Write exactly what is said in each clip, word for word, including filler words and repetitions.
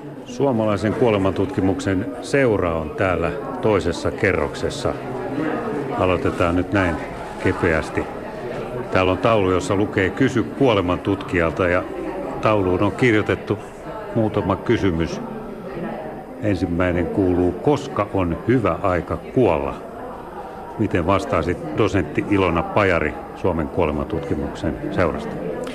Suomalaisen kuolemantutkimuksen seura on täällä toisessa kerroksessa. Aloitetaan nyt näin kepeästi. Täällä on taulu, jossa lukee "Kysy kuolemantutkijalta" ja tauluun on kirjoitettu muutama kysymys. Ensimmäinen kuuluu: koska on hyvä aika kuolla? Miten vastaisit dosentti Ilona Pajari Suomen kuolemantutkimuksen seurasta?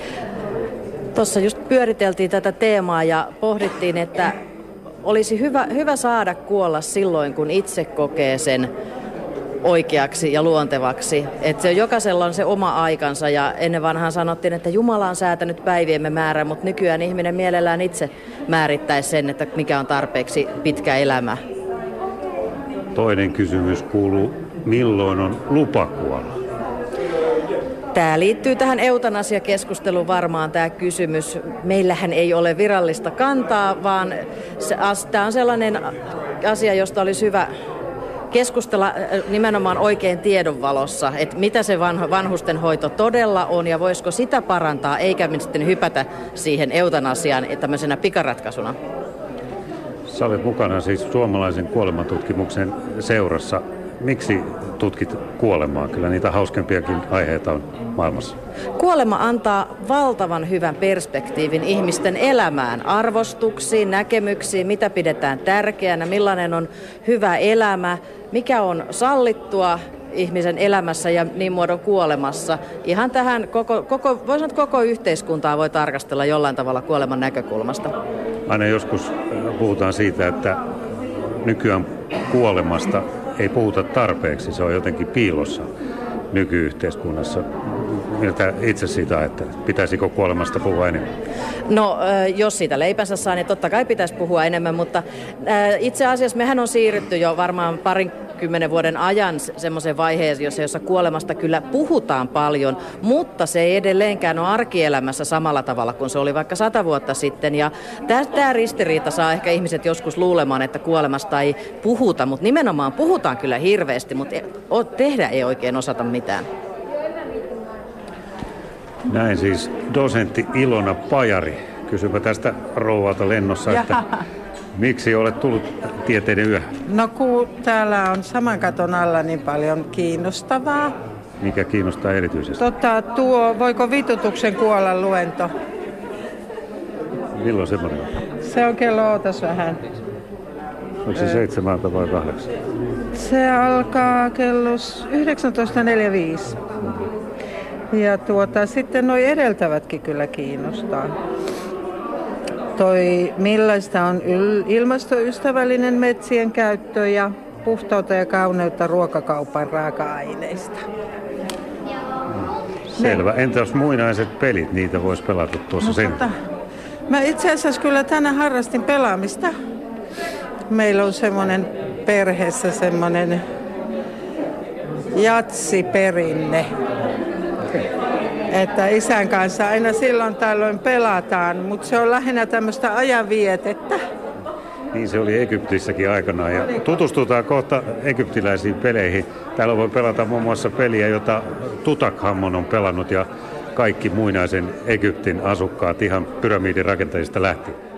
Tuossa just pyöriteltiin tätä teemaa ja pohdittiin, että olisi hyvä, hyvä saada kuolla silloin, kun itse kokee sen oikeaksi ja luontevaksi. Että se jokaisella on se oma aikansa ja ennen vanhaan sanottiin, että Jumala on säätänyt päiviemme määrän, mutta nykyään ihminen mielellään itse määrittäisi sen, että mikä on tarpeeksi pitkä elämä. Toinen kysymys kuuluu: milloin on lupa kuolla? Tämä liittyy tähän eutanasiakeskusteluun varmaan tämä kysymys. Meillähän ei ole virallista kantaa, vaan se, tämä on sellainen asia, josta olisi hyvä keskustella nimenomaan oikein tiedon valossa, että mitä se vanhusten hoito todella on ja voisiko sitä parantaa, eikä sitten hypätä siihen eutanasiaan tämmöisenä pikaratkaisuna. Sä olet mukana siis Suomalaisen kuolemantutkimuksen seurassa. Miksi tutkit kuolemaa? Kyllä niitä hauskempiakin aiheita on maailmassa. Kuolema antaa valtavan hyvän perspektiivin ihmisten elämään, arvostuksiin, näkemyksiin, mitä pidetään tärkeänä, millainen on hyvä elämä, mikä on sallittua ihmisen elämässä ja niin muodon kuolemassa. Ihan tähän koko, koko, voi sanoa, että koko yhteiskuntaa voi tarkastella jollain tavalla kuoleman näkökulmasta. Aina joskus puhutaan siitä, että nykyään kuolemasta ei puhuta tarpeeksi, se on jotenkin piilossa nykyyhteiskunnassa. Miltä itse siitä ajattelet? Pitäisikö kuolemasta puhua enemmän? No, jos siitä leipänsä saa, niin totta kai pitäisi puhua enemmän, mutta itse asiassa mehän on siirrytty jo varmaan parin kymmenen vuoden ajan semmoiseen vaiheeseen, jossa kuolemasta kyllä puhutaan paljon, mutta se ei edelleenkään ole arkielämässä samalla tavalla kuin se oli vaikka sata vuotta sitten. Ja tämä ristiriita saa ehkä ihmiset joskus luulemaan, että kuolemasta ei puhuta, mutta nimenomaan puhutaan kyllä hirveästi, mutta tehdä ei oikein osata mitään. Näin siis dosentti Ilona Pajari. Kysynpä tästä rouvalta lennossa, että miksi olet tullut tieteiden yöhön? No kun täällä on saman katon alla niin paljon kiinnostavaa. Mikä kiinnostaa erityisesti? Tota, tuo, voiko vitutuksen kuolla luento? Milloin semmoinen on? Se on kello, ootas vähän. Onko se seitsemältä vai kahdeksan? Se alkaa kello yhdeksäntoista neljäkymmentäviisi. Ja tuota, sitten nuo edeltävätkin kyllä kiinnostaa. Toi, millaista on ilmastoystävällinen metsien käyttö ja puhtautta ja kauneutta ruokakaupan raaka-aineista. Selvä. Entäs muinaiset pelit? Niitä voisi pelata tuossa no, sen. Tota, mä itse asiassa kyllä tänään harrastin pelaamista. Meillä on semmoinen perheessä semmoinen jatsiperinne. Että isän kanssa aina silloin tällöin pelataan, mutta se on lähinnä tämmöistä ajanvietettä. Niin se oli Egyptissäkin aikanaan ja tutustutaan kohta egyptiläisiin peleihin. Täällä voi pelata muun muassa peliä, jota Tutankhamon on pelannut ja kaikki muinaisen Egyptin asukkaat ihan pyramidin rakentajista lähtien.